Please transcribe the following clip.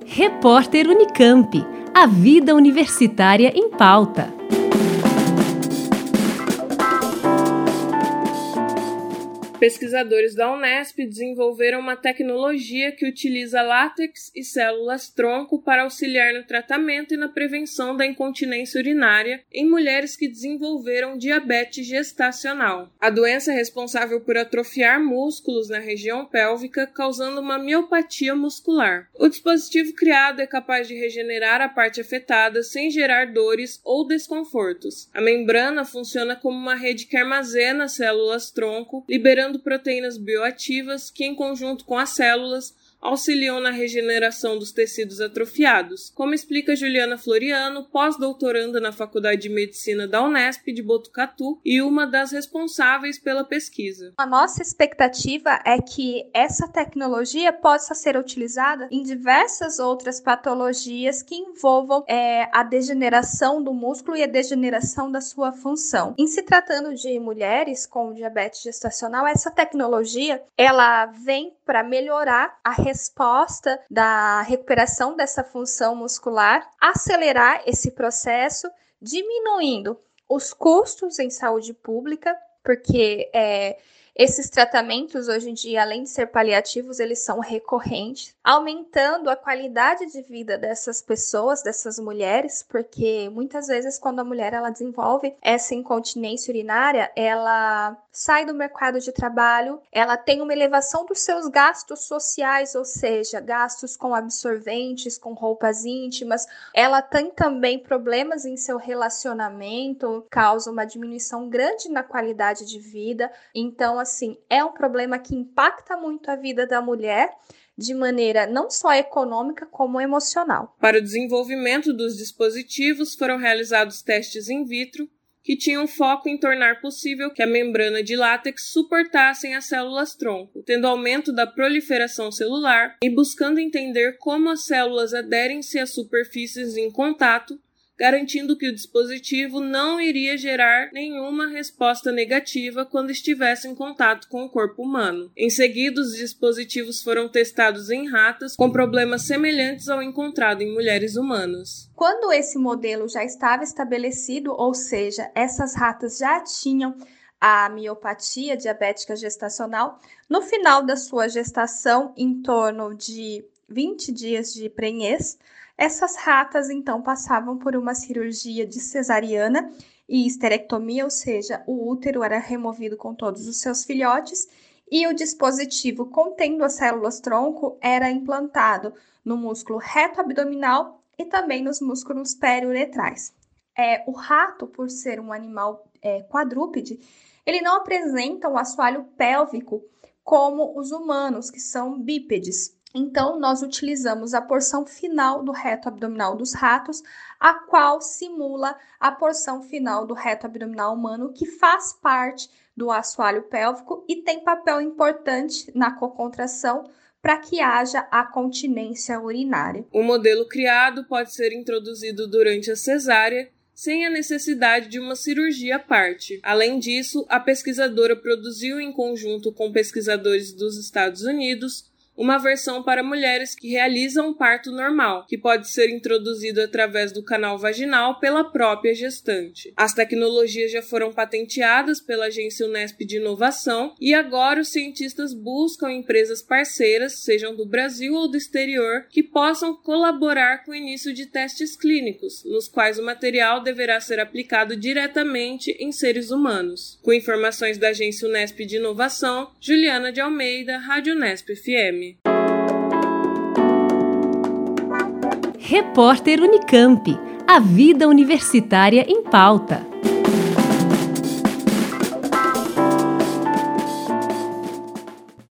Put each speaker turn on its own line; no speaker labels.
Repórter Unicamp. A vida universitária em pauta.
Pesquisadores da Unesp desenvolveram uma tecnologia que utiliza látex e células-tronco para auxiliar no tratamento e na prevenção da incontinência urinária em mulheres que desenvolveram diabetes gestacional. A doença é responsável por atrofiar músculos na região pélvica, causando uma miopatia muscular. O dispositivo criado é capaz de regenerar a parte afetada sem gerar dores ou desconfortos. A membrana funciona como uma rede que armazena as células-tronco, liberando proteínas bioativas que, em conjunto com as células, auxiliam na regeneração dos tecidos atrofiados, como explica Juliana Floriano, pós-doutoranda na Faculdade de Medicina da Unesp de Botucatu e uma das responsáveis pela pesquisa.
A nossa expectativa é que essa tecnologia possa ser utilizada em diversas outras patologias que envolvam a degeneração do músculo e a degeneração da sua função. Em se tratando de mulheres com diabetes gestacional, essa tecnologia ela vem para melhorar a resposta da recuperação dessa função muscular, acelerar esse processo, diminuindo os custos em saúde pública, porque esses tratamentos hoje em dia, além de ser paliativos, eles são recorrentes, aumentando a qualidade de vida dessas pessoas, dessas mulheres, porque muitas vezes quando a mulher ela desenvolve essa incontinência urinária, ela sai do mercado de trabalho, ela tem uma elevação dos seus gastos sociais, ou seja, gastos com absorventes, com roupas íntimas, ela tem também problemas em seu relacionamento, causa uma diminuição grande na qualidade de vida. Então, assim, é um problema que impacta muito a vida da mulher, de maneira não só econômica, como emocional.
Para o desenvolvimento dos dispositivos, foram realizados testes in vitro, que tinham foco em tornar possível que a membrana de látex suportassem as células-tronco, tendo aumento da proliferação celular e buscando entender como as células aderem-se às superfícies em contato, garantindo que o dispositivo não iria gerar nenhuma resposta negativa quando estivesse em contato com o corpo humano. Em seguida, os dispositivos foram testados em ratas com problemas semelhantes ao encontrado em mulheres humanas.
Quando esse modelo já estava estabelecido, ou seja, essas ratas já tinham a miopatia diabética gestacional, no final da sua gestação, em torno de 20 dias de prenhez, essas ratas, então, passavam por uma cirurgia de cesariana e histerectomia, ou seja, o útero era removido com todos os seus filhotes e o dispositivo contendo as células-tronco era implantado no músculo reto abdominal e também nos músculos periuretrais. O rato, por ser um animal quadrúpede, ele não apresenta um assoalho pélvico como os humanos, que são bípedes. Então, nós utilizamos a porção final do reto abdominal dos ratos, a qual simula a porção final do reto abdominal humano, que faz parte do assoalho pélvico e tem papel importante na cocontração para que haja a continência urinária.
O modelo criado pode ser introduzido durante a cesárea, sem a necessidade de uma cirurgia à parte. Além disso, a pesquisadora produziu em conjunto com pesquisadores dos Estados Unidos uma versão para mulheres que realizam um parto normal, que pode ser introduzido através do canal vaginal pela própria gestante. As tecnologias já foram patenteadas pela Agência Unesp de Inovação e agora os cientistas buscam empresas parceiras, sejam do Brasil ou do exterior, que possam colaborar com o início de testes clínicos, nos quais o material deverá ser aplicado diretamente em seres humanos. Com informações da Agência Unesp de Inovação, Juliana de Almeida, Rádio Unesp FM.
Repórter Unicamp. A vida universitária em pauta.